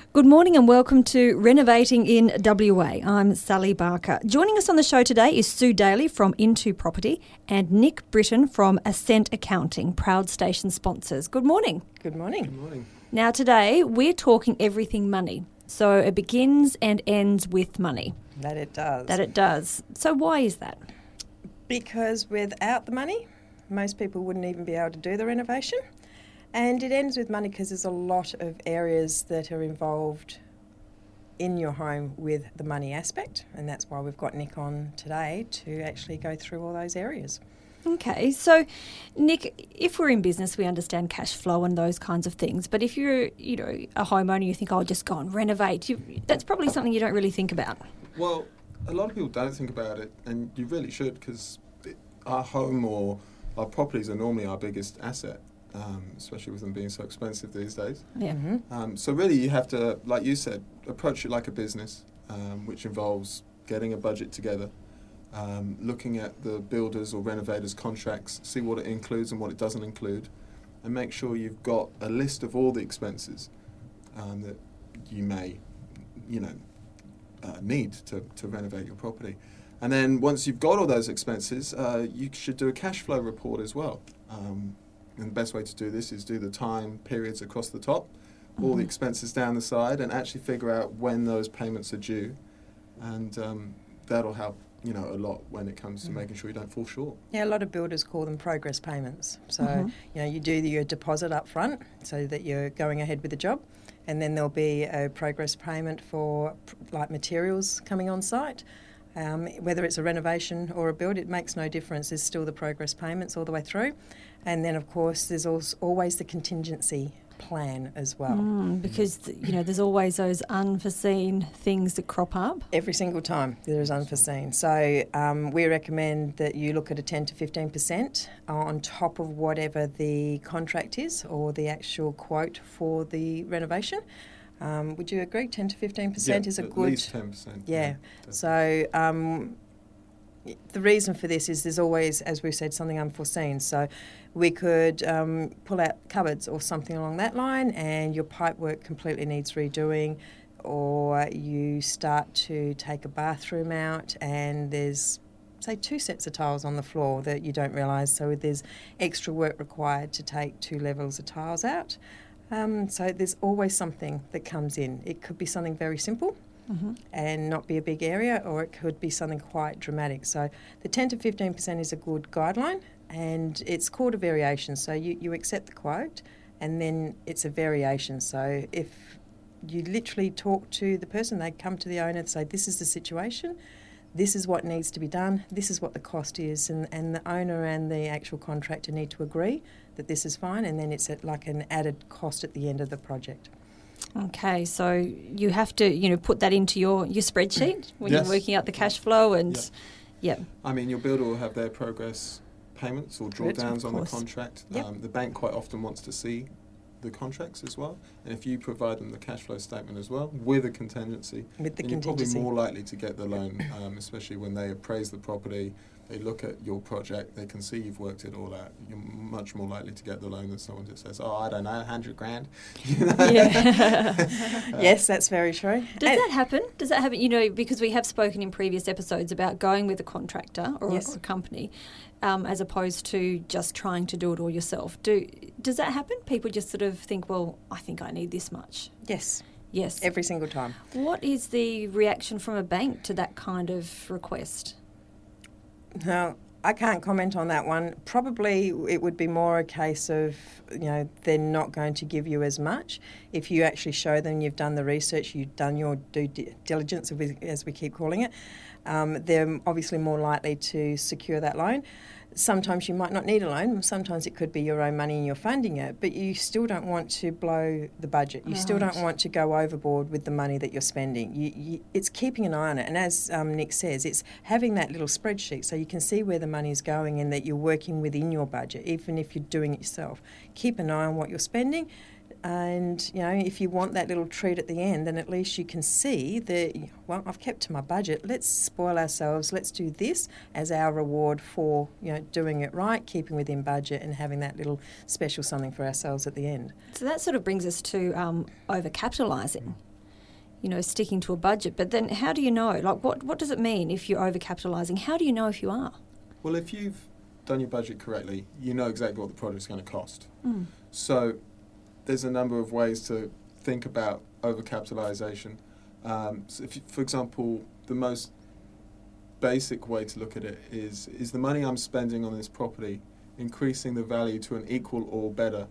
Good morning and welcome to Renovating in WA. I'm Sally Barker. Joining us on the show today is Sue Daly from Into Property and Nick Britton from Ascent Accounting, proud station sponsors. Good morning. Good morning. Good morning. Now today we're talking everything money. So it begins and ends with money. That it does. That it does. So why is that? Because without the money, most people wouldn't even be able to do the renovation. And it ends with money because there's a lot of areas that are involved in your home with the money aspect. And that's why we've got Nick on today to actually go through all those areas. Okay, so Nick, if we're in business, we understand cash flow and those kinds of things. But if you're, a homeowner, you think, just go and renovate. That's probably something you don't really think about. Well, a lot of people don't think about it, and you really should, because our home or our properties are normally our biggest asset, especially with them being so expensive these days. Yeah. Mm-hmm. So really you have to, like you said, approach it like a business, which involves getting a budget together, looking at the builders or renovators' contracts, see what it includes and what it doesn't include, and make sure you've got a list of all the expenses that you may, need to renovate your property. And then once you've got all those expenses, you should do a cash flow report as well. And the best way to do this is do the time periods across the top, all the expenses down the side, and actually figure out when those payments are due. And that'll help, a lot when it comes to making sure you don't fall short. Yeah, a lot of builders call them progress payments. So, you do your deposit up front so that you're going ahead with the job. And then there'll be a progress payment for materials coming on site. Whether it's a renovation or a build, it makes no difference. There's still the progress payments all the way through. And then, of course, there's always the contingency plan as well. Because, there's always those unforeseen things that crop up. Every single time there is unforeseen. So we recommend that you look at a 10 to 15% on top of whatever the contract is or the actual quote for the renovation. Would you agree 10 to 15% is a good... at least 10%. Yeah. So the reason for this is there's always, as we've said, something unforeseen. So we could pull out cupboards or something along that line and your pipe work completely needs redoing, or you start to take a bathroom out and there's, say, 2 sets of tiles on the floor that you don't realise. So there's extra work required to take 2 levels of tiles out. So there's always something that comes in. It could be something very simple and not be a big area, or it could be something quite dramatic. So the 10 to 15% is a good guideline, and it's called a variation. So you accept the quote and then it's a variation. So if you literally talk to the person, they come to the owner and say, this is the situation, this is what needs to be done, this is what the cost is, and the owner and the actual contractor need to agree that this is fine, and then it's like an added cost at the end of the project. Okay, so you have to, put that into your spreadsheet when you're working out the cash flow and, I mean, your builder will have their progress payments or drawdowns on the contract. Yep. The bank quite often wants to see the contracts as well, and if you provide them the cash flow statement as well with a contingency, you're probably more likely to get the loan, especially when they appraise the property, they look at your project, they can see you've worked it all out. You're much more likely to get the loan than someone that says, I don't know, $100,000. Yes, that's very true. Does that happen? Because we have spoken in previous episodes about going with a contractor or a company as opposed to just trying to do it all yourself. Does that happen? People just sort of think, well, I think I need this much. Yes. Yes. Every single time. What is the reaction from a bank to that kind of request? Now, I can't comment on that one. Probably it would be more a case of, they're not going to give you as much. If you actually show them you've done the research, you've done your due diligence, as we keep calling it, they're obviously more likely to secure that loan. Sometimes you might not need a loan. Sometimes it could be your own money and you're funding it, but you still don't want to blow the budget. You still don't want to go overboard with the money that you're spending. It's keeping an eye on it. And as Nick says, it's having that little spreadsheet so you can see where the money's going and that you're working within your budget, even if you're doing it yourself. Keep an eye on what you're spending. And, if you want that little treat at the end, then at least you can see that, well, I've kept to my budget. Let's spoil ourselves. Let's do this as our reward for, doing it right, keeping within budget and having that little special something for ourselves at the end. So that sort of brings us to over-capitalising. sticking to a budget. But then how do you know? Like, what does it mean if you're overcapitalising? How do you know if you are? Well, if you've done your budget correctly, you know exactly what the project's going to cost. Mm. So there's a number of ways to think about overcapitalisation. So if you, for example, the most basic way to look at it is the money I'm spending on this property increasing the value to an equal or better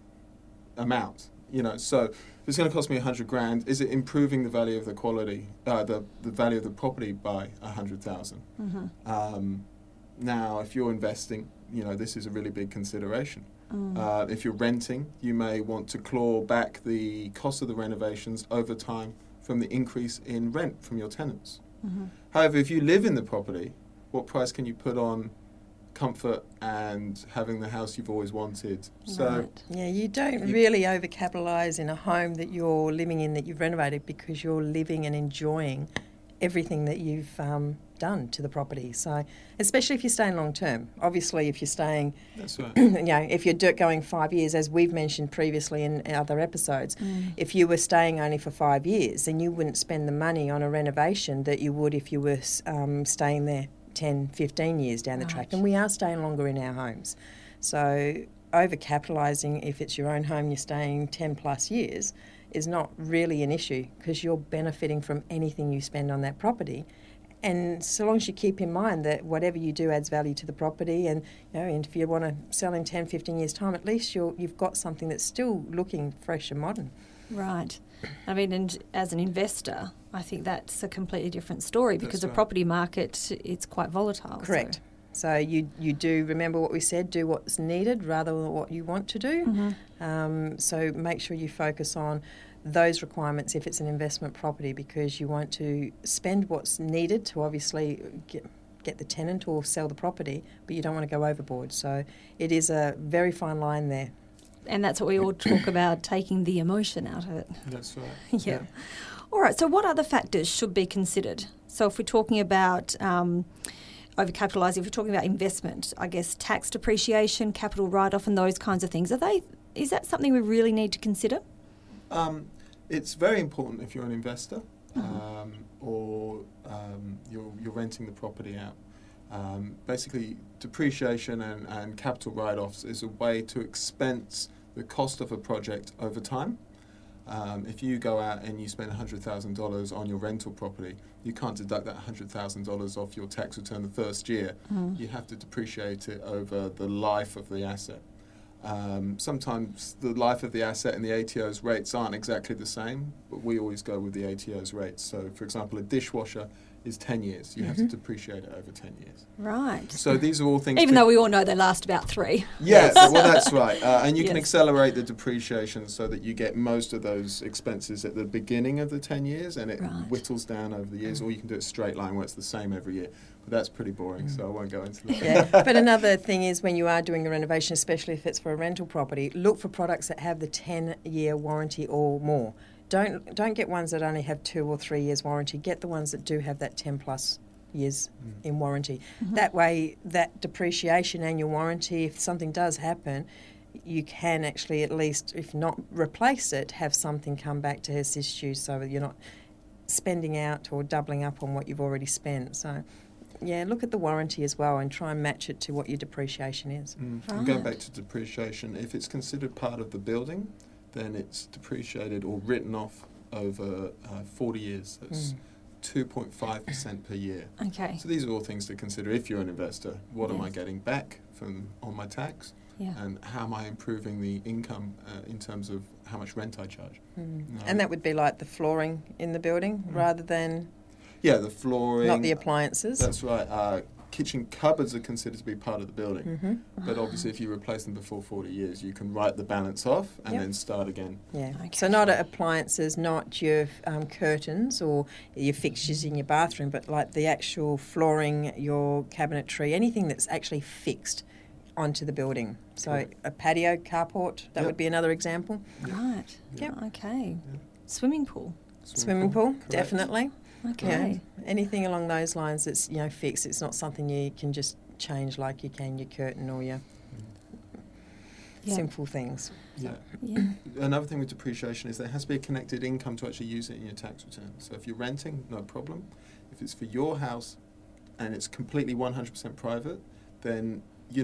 amount? So if it's going to cost me 100 grand, is it improving the value of the quality, the value of the property by 100,000? Mm-hmm. Now, if you're investing, this is a really big consideration. Mm. If you're renting, you may want to claw back the cost of the renovations over time from the increase in rent from your tenants. Mm-hmm. However, if you live in the property, what price can you put on comfort and having the house you've always wanted? So, Right. Yeah, you don't really overcapitalise in a home that you're living in that you've renovated, because you're living and enjoying everything that you've done to the property. So, especially if you're staying long term. Obviously, if you're staying, that's right. If you're going 5 years, as we've mentioned previously in other episodes, if you were staying only for 5 years, then you wouldn't spend the money on a renovation that you would if you were staying there 10, 15 years down the track. And we are staying longer in our homes. So overcapitalising, if it's your own home, you're staying 10 plus years, is not really an issue, because you're benefiting from anything you spend on that property. And so long as you keep in mind that whatever you do adds value to the property, and and if you want to sell in 10, 15 years' time, at least you've got something that's still looking fresh and modern. Right. I mean, and as an investor, I think that's a completely different story, because the right. property market, it's quite volatile. Correct. So you do remember what we said, do what's needed rather than what you want to do. Mm-hmm. So make sure you focus on those requirements if it's an investment property, because you want to spend what's needed to obviously get the tenant or sell the property, but you don't want to go overboard. So it is a very fine line there. And that's what we all talk about, taking the emotion out of it. That's right. Yeah. All right, so what other factors should be considered? So if we're talking about overcapitalising, if we're talking about investment, I guess tax depreciation, capital write-off and those kinds of things, is that something we really need to consider? It's very important if you're an investor or you're renting the property out. Basically, depreciation and capital write-offs is a way to expense the cost of a project over time. If you go out and you spend $100,000 on your rental property, you can't deduct that $100,000 off your tax return the first year. You have to depreciate it over the life of the asset. Sometimes the life of the asset and the ATO's rates aren't exactly the same, but we always go with the ATO's rates. So, for example, a dishwasher is 10 years. You have to depreciate it over 10 years. Right. So these are all things... Even though we all know they last about 3. Yes, well, that's right. And you can Yes. accelerate the depreciation so that you get most of those expenses at the beginning of the 10 years, and it Right. whittles down over the years, or you can do it straight line where it's the same every year. But that's pretty boring, so I won't go into that. Yeah, but another thing is, when you are doing a renovation, especially if it's for a rental property, look for products that have the 10-year warranty or more. Don't get ones that only have 2 or 3 years warranty. Get the ones that do have that 10 plus years in warranty. That way, that depreciation and your warranty, if something does happen, you can actually, at least, if not replace it, have something come back to assist you, so that you're not spending out or doubling up on what you've already spent. So, yeah, look at the warranty as well and try and match it to what your depreciation is. And going Right. back to depreciation, if it's considered part of the building, then it's depreciated or written off over 40 years. That's 2.5% per year. Okay. So these are all things to consider if you're an investor. What am I Yes. getting back on my tax? Yeah. And how am I improving the income in terms of how much rent I charge? And that would be like the flooring in the building rather than Yeah, the flooring. not the appliances. That's right. Kitchen cupboards are considered to be part of the building. But obviously if you replace them before 40 years, you can write the balance off and Yep. then start again. Yeah. Okay. So not appliances, not your curtains or your fixtures in your bathroom, but like the actual flooring, your cabinetry, anything that's actually fixed onto the building. So Correct. a patio, carport, that Yep. would be another example. Right. Yep. Okay. Swimming pool. Swimming pool, Correct. definitely. Okay. Yeah. Anything along those lines that's fixed. It's not something you can just change like you can your curtain or your. simple things. Yeah. Yeah. Another thing with depreciation is there has to be a connected income to actually use it in your tax return. So if you're renting, no problem. If it's for your house and it's completely 100% private, then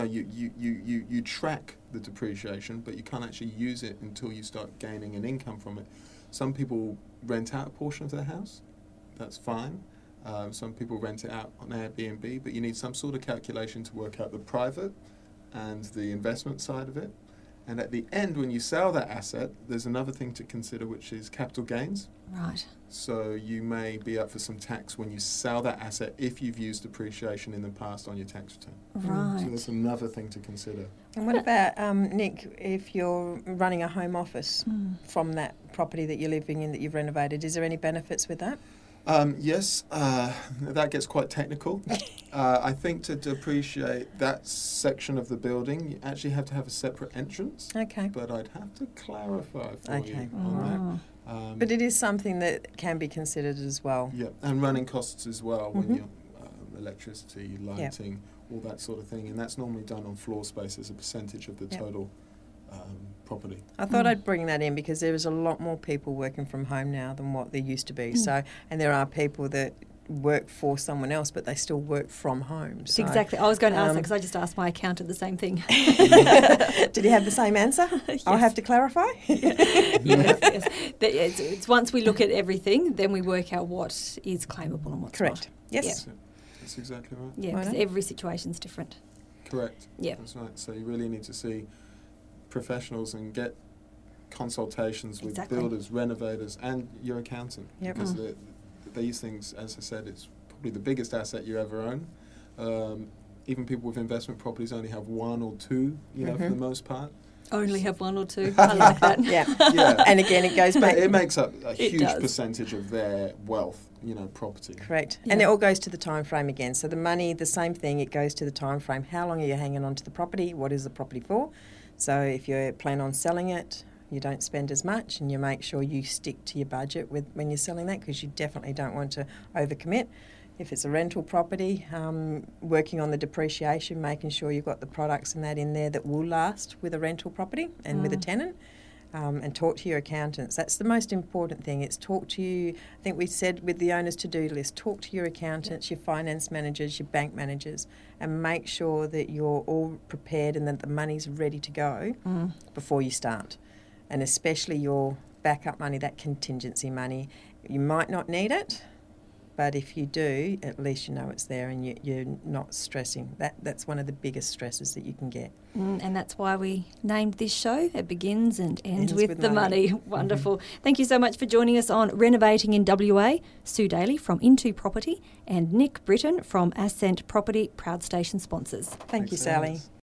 you track the depreciation, but you can't actually use it until you start gaining an income from it. Some people rent out a portion of their house. That's fine. Some people rent it out on Airbnb, but you need some sort of calculation to work out the private and the investment side of it. And at the end, when you sell that asset, there's another thing to consider, which is capital gains. Right. So you may be up for some tax when you sell that asset if you've used depreciation in the past on your tax return. Right. So that's another thing to consider. And what about, Nick, if you're running a home office from that property that you're living in that you've renovated, is there any benefits with that? Yes, that gets quite technical. I think to depreciate that section of the building, you actually have to have a separate entrance. Okay. But I'd have to clarify for you Okay. on that. But it is something that can be considered as well. Yeah, and running costs as well when you're electricity, lighting, all that sort of thing. And that's normally done on floor space as a percentage of the total property. I thought I'd bring that in because there is a lot more people working from home now than what there used to be. So, and there are people that work for someone else, but they still work from home. So, Exactly. I was going to ask that because I just asked my accountant the same thing. Did he have the same answer? Yes. I'll have to clarify. Yes. It's once we look at everything, then we work out what is claimable and what's Correct. not. Yes. That's exactly right. Yeah, because every situation's different. Correct. Yeah. That's right. So you really need to see professionals and get consultations with builders, renovators, and your accountant. Yep. Because these things, as I said, it's probably the biggest asset you ever own. Even people with investment properties only have one or two, for the most part. Only have one or two. I like that. Yeah. And again, it goes back. It makes up a huge does. percentage of their wealth, property. Correct. Yeah. And it all goes to the time frame again. So the money, the same thing, it goes to the time frame. How long are you hanging on to the property? What is the property for? So if you plan on selling it, you don't spend as much and you make sure you stick to your budget when you're selling that, because you definitely don't want to overcommit. If it's a rental property, working on the depreciation, making sure you've got the products and that in there that will last with a rental property and with a tenant. And talk to your accountants. That's the most important thing. It's talk to you. I think we said with the owner's to-do list, talk to your accountants, your finance managers, your bank managers, and make sure that you're all prepared and that the money's ready to go before you start. And especially your backup money, that contingency money. You might not need it, but if you do, at least you know it's there and you're not stressing. That's one of the biggest stresses that you can get. And that's why we named this show. It begins and ends with the money. Wonderful. Thank you so much for joining us on Renovating in WA. Sue Daly from Into Property and Nick Britton from Ascent Property, proud station sponsors. Thank you, Sally.